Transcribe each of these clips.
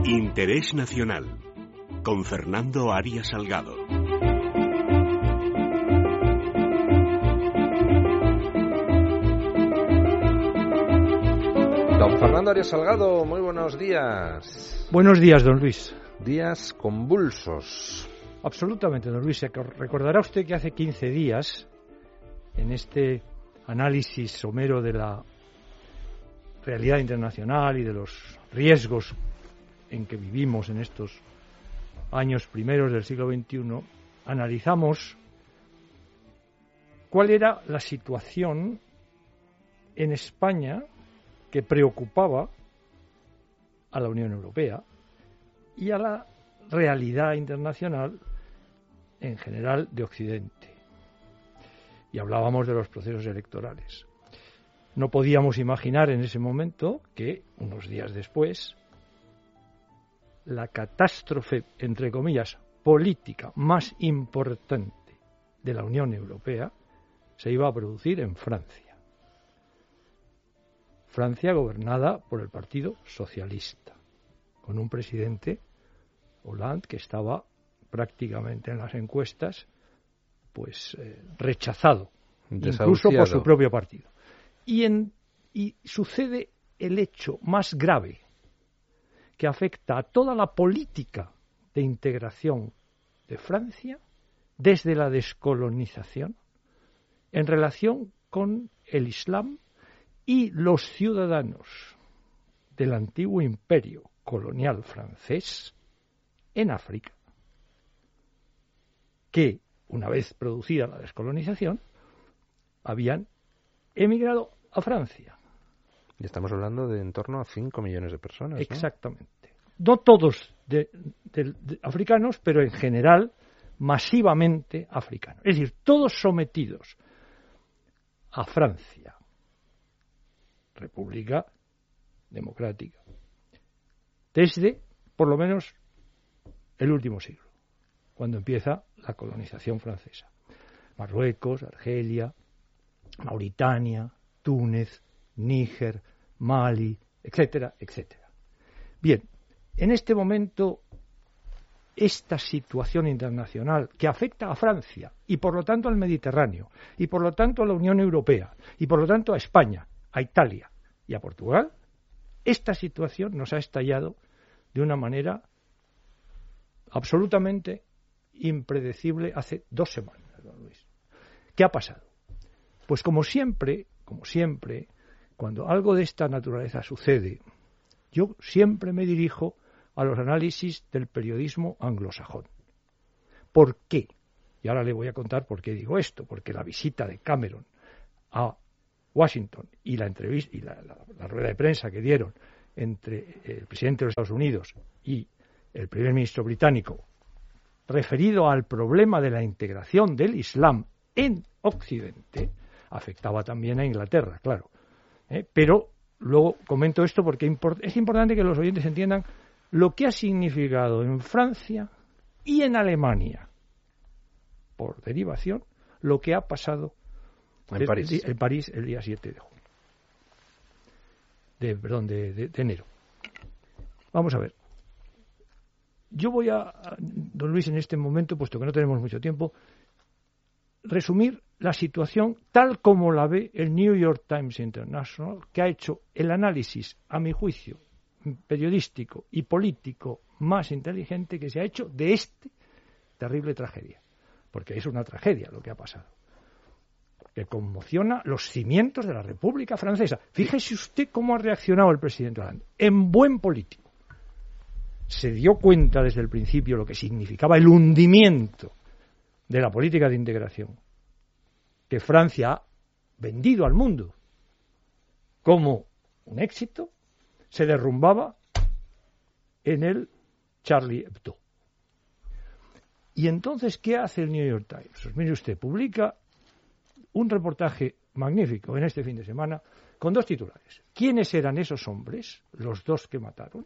Interés Nacional, con Fernando Arias Salgado. Don Fernando Arias Salgado, muy buenos días. Buenos días, don Luis. Días convulsos. Absolutamente, don Luis. Recordará usted que hace 15 días, en este análisis somero de la realidad internacional y de los riesgos en que vivimos en estos años primeros del siglo XXI, analizamos cuál era la situación en España que preocupaba a la Unión Europea y a la realidad internacional en general de Occidente. Y hablábamos de los procesos electorales. No podíamos imaginar en ese momento que, unos días después, la catástrofe, entre comillas, política más importante de la Unión Europea se iba a producir en Francia. Francia gobernada por el Partido Socialista, con un presidente, Hollande, que estaba prácticamente en las encuestas rechazado, incluso por su propio partido. Y sucede el hecho más grave que afecta a toda la política de integración de Francia desde la descolonización en relación con el Islam y los ciudadanos del antiguo imperio colonial francés en África, que, una vez producida la descolonización, habían emigrado a Francia. Y estamos hablando de en torno a 5 millones de personas, ¿no? Exactamente. No todos de africanos, pero en general masivamente africanos. Es decir, todos sometidos a Francia, República Democrática, desde, por lo menos, el último siglo, cuando empieza la colonización francesa. Marruecos, Argelia, Mauritania, Túnez, Níger, Mali, etcétera, etcétera. Bien, en este momento, esta situación internacional que afecta a Francia y por lo tanto al Mediterráneo y por lo tanto a la Unión Europea y por lo tanto a España, a Italia y a Portugal, esta situación nos ha estallado de una manera absolutamente impredecible hace 2 semanas, don Luis. ¿Qué ha pasado? Pues como siempre, cuando algo de esta naturaleza sucede, yo siempre me dirijo a los análisis del periodismo anglosajón. ¿Por qué? Y ahora le voy a contar por qué digo esto. Porque la visita de Cameron a Washington y la entrevista y la rueda de prensa que dieron entre el presidente de los Estados Unidos y el primer ministro británico, referido al problema de la integración del Islam en Occidente, afectaba también a Inglaterra, claro. Pero luego comento esto porque es importante que los oyentes entiendan lo que ha significado en Francia y en Alemania, por derivación, lo que ha pasado en París el día 7 de enero. Vamos a ver. Yo voy don Luis, en este momento, puesto que no tenemos mucho tiempo, resumir la situación tal como la ve el New York Times International, que ha hecho el análisis, a mi juicio, periodístico y político más inteligente que se ha hecho de esta terrible tragedia. Porque es una tragedia lo que ha pasado, que conmociona los cimientos de la República Francesa. Fíjese usted cómo ha reaccionado el presidente Hollande, en buen político. Se dio cuenta desde el principio lo que significaba el hundimiento de la política de integración que Francia ha vendido al mundo como un éxito, se derrumbaba en el Charlie Hebdo. Y entonces, ¿qué hace el New York Times? Pues mire usted, publica un reportaje magnífico en este fin de semana con 2 titulares. ¿Quiénes eran esos hombres, los 2 que mataron?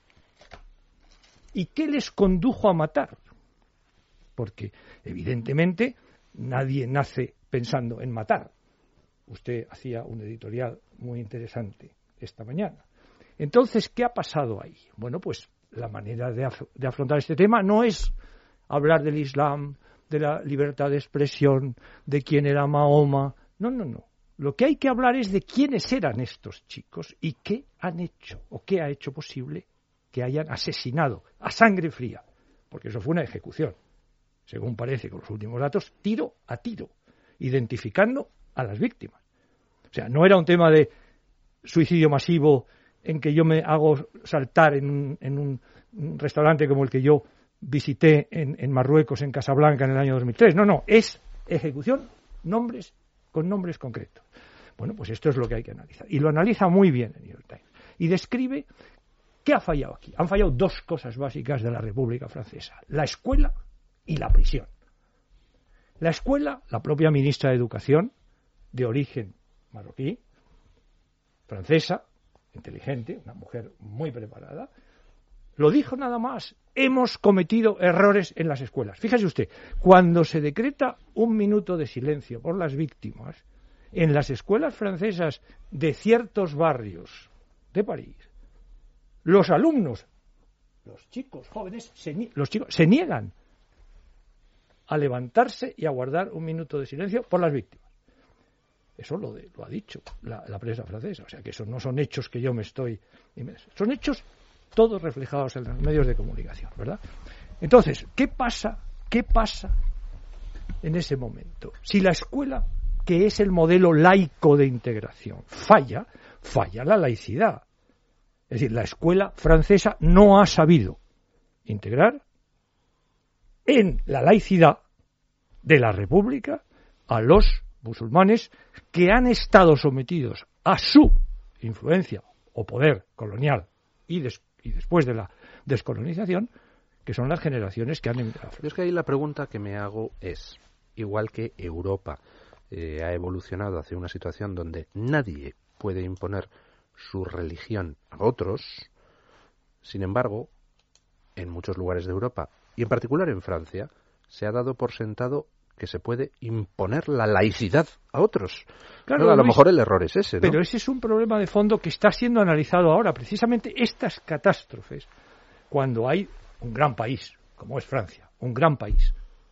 ¿Y qué les condujo a matar? Porque, evidentemente, nadie nace pensando en matar. Usted hacía un editorial muy interesante esta mañana. Entonces, ¿qué ha pasado ahí? Bueno, pues la manera de afrontar este tema no es hablar del Islam, de la libertad de expresión, de quién era Mahoma. No. Lo que hay que hablar es de quiénes eran estos chicos y qué han hecho o qué ha hecho posible que hayan asesinado a sangre fría, porque eso fue una ejecución, según parece con los últimos datos, tiro a tiro, identificando a las víctimas. O sea, no era un tema de suicidio masivo en que yo me hago saltar en un restaurante como el que yo visité en Marruecos, en Casablanca, en el año 2003. No, es ejecución, con nombres concretos. Bueno, pues esto es lo que hay que analizar. Y lo analiza muy bien el New York Times. Y describe qué ha fallado aquí. Han fallado dos cosas básicas de la República Francesa: la escuela y la prisión. La escuela, la propia ministra de Educación, de origen marroquí, francesa, inteligente, una mujer muy preparada, lo dijo nada más: hemos cometido errores en las escuelas. Fíjese usted, cuando se decreta un minuto de silencio por las víctimas, en las escuelas francesas de ciertos barrios de París, los alumnos, los chicos jóvenes, se niegan a levantarse y a guardar un minuto de silencio por las víctimas. Eso lo ha dicho la prensa francesa. O sea, que eso no son hechos que yo me estoy... Son hechos todos reflejados en los medios de comunicación, ¿verdad? Entonces, ¿qué pasa en ese momento? Si la escuela, que es el modelo laico de integración, falla la laicidad. Es decir, la escuela francesa no ha sabido integrar en la laicidad de la República a los musulmanes que han estado sometidos a su influencia o poder colonial y después de la descolonización, que son las generaciones que han emigrado. Es que ahí la pregunta que me hago es, igual que Europa ha evolucionado hacia una situación donde nadie puede imponer su religión a otros, sin embargo, en muchos lugares de Europa, y en particular en Francia, se ha dado por sentado que se puede imponer la laicidad a otros. Claro, a lo mejor el error es ese, ¿no? Pero ese es un problema de fondo que está siendo analizado ahora. Precisamente estas catástrofes, cuando hay un gran país, como es Francia, un gran país,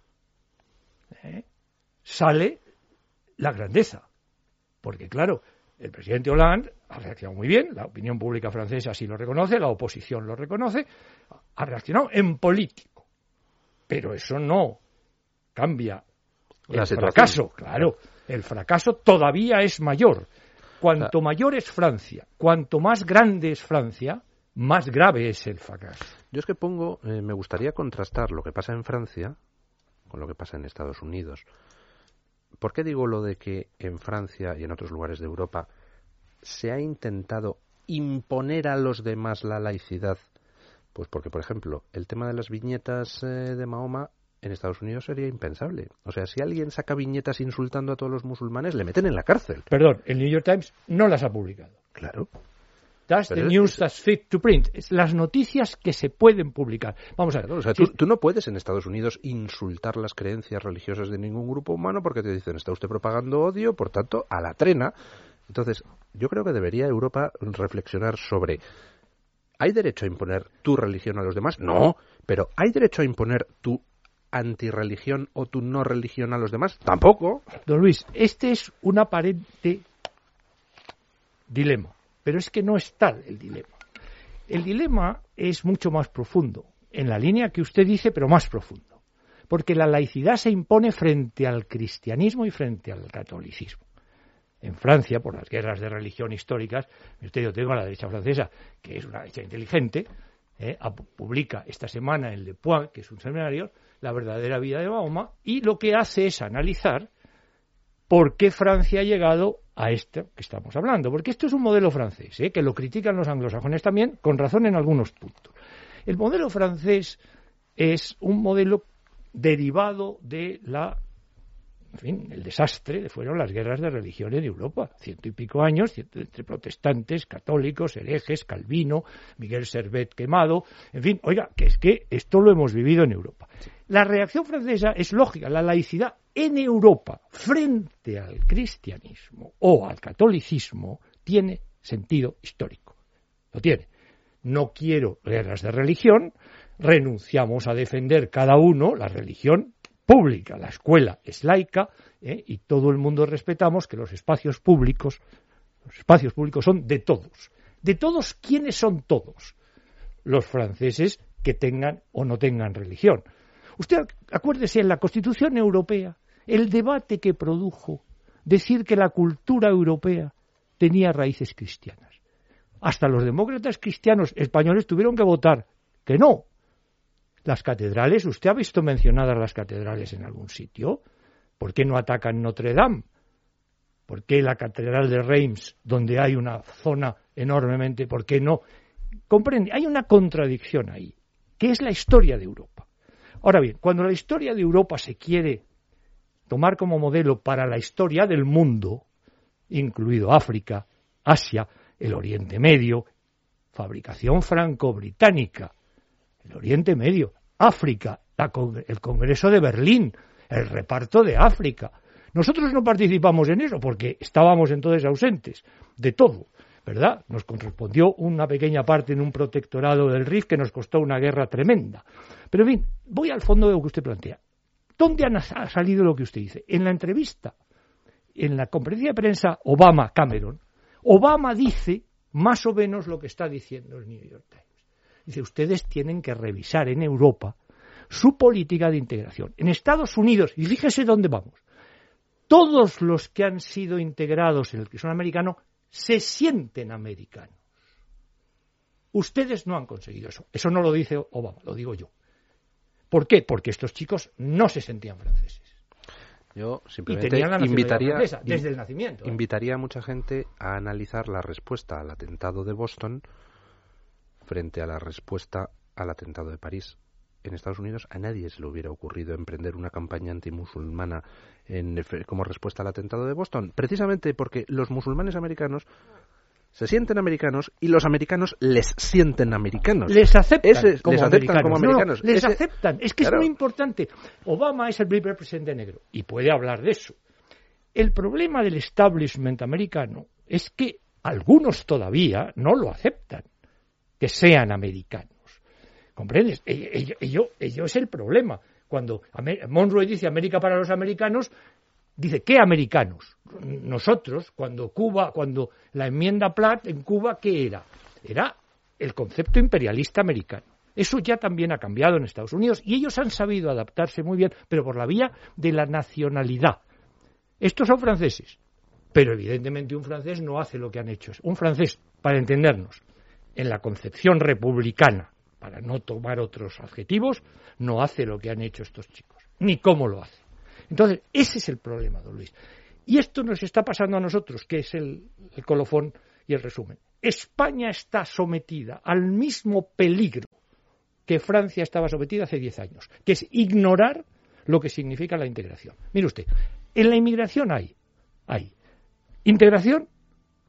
sale la grandeza. Porque, claro, el presidente Hollande ha reaccionado muy bien, la opinión pública francesa sí lo reconoce, la oposición lo reconoce, ha reaccionado en político. Pero eso no cambia el fracaso, claro. El fracaso todavía es mayor. Cuanto mayor es Francia, cuanto más grande es Francia, más grave es el fracaso. Yo es que me gustaría contrastar lo que pasa en Francia con lo que pasa en Estados Unidos. ¿Por qué digo lo de que en Francia y en otros lugares de Europa se ha intentado imponer a los demás la laicidad? Pues porque, por ejemplo, el tema de las viñetas de Mahoma en Estados Unidos sería impensable. O sea, si alguien saca viñetas insultando a todos los musulmanes, le meten en la cárcel. Perdón, el New York Times no las ha publicado. Claro. That's the news that's fit to print. Es las noticias que se pueden publicar. Vamos a ver. Claro, o sea, tú no puedes en Estados Unidos insultar las creencias religiosas de ningún grupo humano porque te dicen, está usted propagando odio, por tanto, a la trena. Entonces, yo creo que debería Europa reflexionar sobre, ¿hay derecho a imponer tu religión a los demás? No, pero ¿hay derecho a imponer tu antirreligión o tu no religión a los demás? Tampoco. Don Luis, este es un aparente dilema, pero es que no es tal el dilema. El dilema es mucho más profundo, en la línea que usted dice, pero más profundo, porque la laicidad se impone frente al cristianismo y frente al catolicismo. En Francia, por las guerras de religión históricas, yo tengo a la derecha francesa, que es una derecha inteligente, publica esta semana en Le Point, que es un semanario, La verdadera vida de Mahoma, y lo que hace es analizar por qué Francia ha llegado a esto que estamos hablando. Porque esto es un modelo francés, que lo critican los anglosajones también, con razón en algunos puntos. El modelo francés es un modelo derivado de el desastre fueron las guerras de religión en Europa, 100 y pico años, entre protestantes, católicos, herejes, Calvino, Miguel Servet quemado, en fin, oiga, que es que esto lo hemos vivido en Europa. La reacción francesa es lógica, la laicidad en Europa frente al cristianismo o al catolicismo tiene sentido histórico, lo tiene. no quiero guerras de religión, renunciamos a defender cada uno la religión pública, la escuela es laica, y todo el mundo respetamos que los espacios públicos son de todos. ¿De todos quiénes son todos? Los franceses que tengan o no tengan religión. Usted acuérdese, en la Constitución Europea, el debate que produjo decir que la cultura europea tenía raíces cristianas. Hasta los demócratas cristianos españoles tuvieron que votar que no. Las catedrales, ¿usted ha visto mencionadas las catedrales en algún sitio? ¿Por qué no atacan Notre Dame? ¿Por qué la catedral de Reims, donde hay una zona enormemente, por qué no? Comprende, hay una contradicción ahí, que es la historia de Europa. Ahora bien, cuando la historia de Europa se quiere tomar como modelo para la historia del mundo, incluido África, Asia, el Oriente Medio, fabricación franco-británica, el Oriente Medio, África, el Congreso de Berlín, el reparto de África. Nosotros no participamos en eso porque estábamos entonces ausentes de todo, ¿verdad? Nos correspondió una pequeña parte en un protectorado del Rif que nos costó una guerra tremenda. Pero en fin, voy al fondo de lo que usted plantea. ¿Dónde ha salido lo que usted dice? En la entrevista, en la conferencia de prensa Obama-Cameron, Obama dice más o menos lo que está diciendo el New York Times. Dice, ustedes tienen que revisar en Europa su política de integración. En Estados Unidos, y fíjese dónde vamos, todos los que han sido integrados en el que son americanos se sienten americanos. Ustedes no han conseguido eso. Eso no lo dice Obama, lo digo yo. ¿Por qué? Porque estos chicos no se sentían franceses. Yo simplemente desde el nacimiento. Invitaría a mucha gente a analizar la respuesta al atentado de Boston frente a la respuesta al atentado de París. En Estados Unidos a nadie se le hubiera ocurrido emprender una campaña antimusulmana como respuesta al atentado de Boston, precisamente porque los musulmanes americanos se sienten americanos y los americanos les sienten americanos. Les aceptan como americanos. Les aceptan. Es que claro, es muy importante. Obama es el primer presidente negro y puede hablar de eso. El problema del establishment americano es que algunos todavía no lo aceptan, que sean americanos. ¿Comprendes? Ello es el problema. Cuando Monroe dice América para los americanos, dice, ¿qué americanos? Nosotros, cuando la enmienda Platt en Cuba, ¿qué era? Era el concepto imperialista americano. Eso ya también ha cambiado en Estados Unidos y ellos han sabido adaptarse muy bien, pero por la vía de la nacionalidad. Estos son franceses, pero evidentemente un francés no hace lo que han hecho. Un francés, para entendernos, en la concepción republicana, para no tomar otros adjetivos, no hace lo que han hecho estos chicos, ni cómo lo hace. Entonces, ese es el problema, don Luis. Y esto nos está pasando a nosotros, que es el colofón y el resumen. España está sometida al mismo peligro que Francia estaba sometida hace 10 años, que es ignorar lo que significa la integración. Mire usted, en la inmigración hay integración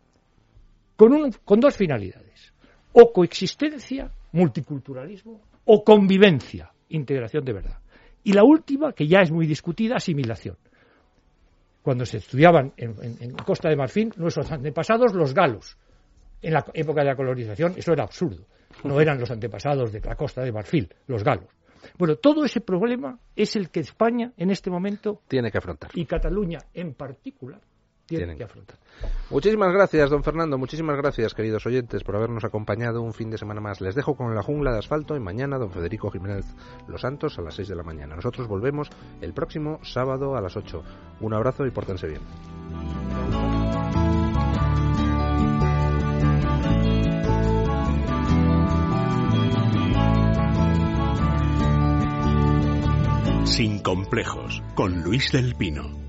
con dos finalidades, o coexistencia, multiculturalismo, o convivencia, integración de verdad. Y la última, que ya es muy discutida, asimilación. Cuando se estudiaban en Costa de Marfil, nuestros antepasados, los galos, en la época de la colonización, eso era absurdo. No eran los antepasados de la Costa de Marfil, los galos. Bueno, todo ese problema es el que España en este momento tiene que afrontar. Y Cataluña en particular tienen que afrontar. Muchísimas gracias, don Fernando. Muchísimas gracias, queridos oyentes, por habernos acompañado un fin de semana más. Les dejo con La Jungla de Asfalto y mañana don Federico Jiménez Los Santos a las 6 de la mañana. Nosotros volvemos el próximo sábado a las 8. Un abrazo y pórtense bien. Sin complejos, con Luis del Pino.